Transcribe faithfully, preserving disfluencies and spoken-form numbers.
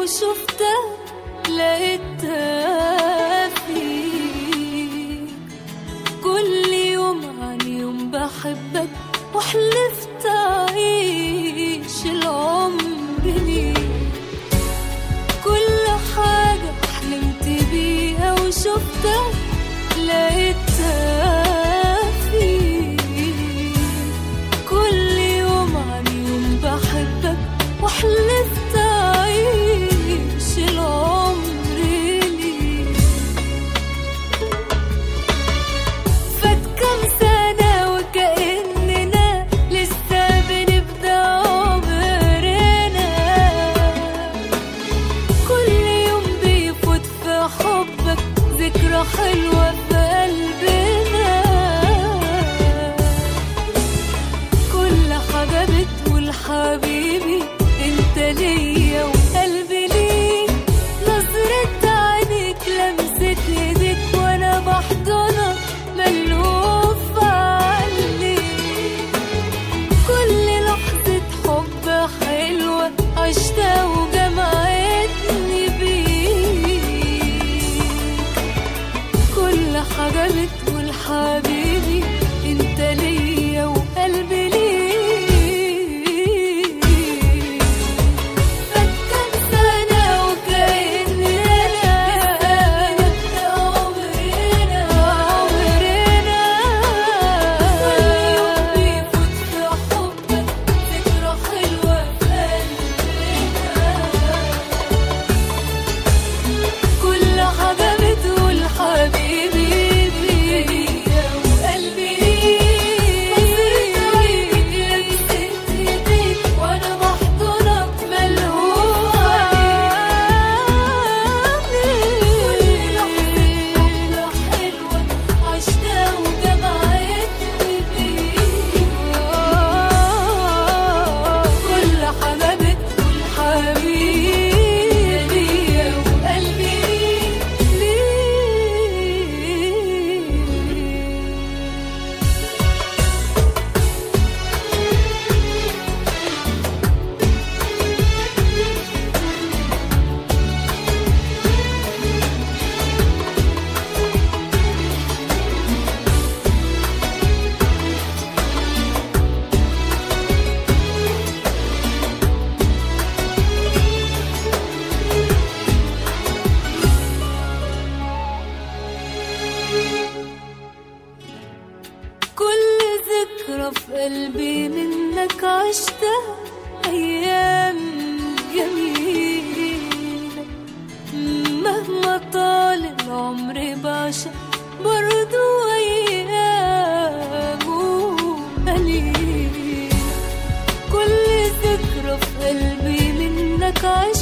وشفتها لقيتها فيك. كل يوم عن يوم بحبك وحلفت أعيش العمر ليك. كل حاجة حلمت بيها وشفتها لقيتها فيك. كل يوم عن يوم بحبك وحلفت أعيش العمر ليك. فات كام سنة وكأننا لسه بنبدأ عمرنا. كل يوم بيفوت في حبك ذكرى حلوة في قلبنا. كل حاجة بتقول حبيبي انت ليا وقلبي ليك. نظرة عينيك لمسة ايديك وانا بحضنك ملهوف عليك. كل لحظة حب حلوة عشتها وجمعتني بيك. كل حاجة بتقول حبيبي انت ليا وقلبي ليك. فات كام سنة وكأننا لسه بنبدأ عمرنا. كل يوم بيفوت في حبك ذكرى حلوة في قلبنا. كل حاجة بتقول حبيبي ليا وقلبي ليك. لمسة ايديك وانا بحضنك ملهوف عليك. كل لحظة حب حلوة عشتها وجمعتني بيك. كل حاجة بتقول حبيبي ليا وقلبي ليك. كل ذكرى في قلبي منك عشتها أيام جميلة. مهما طال العمر بعشق برضو أيامه قليلة. كل ذكرى في قلبي منك عشتها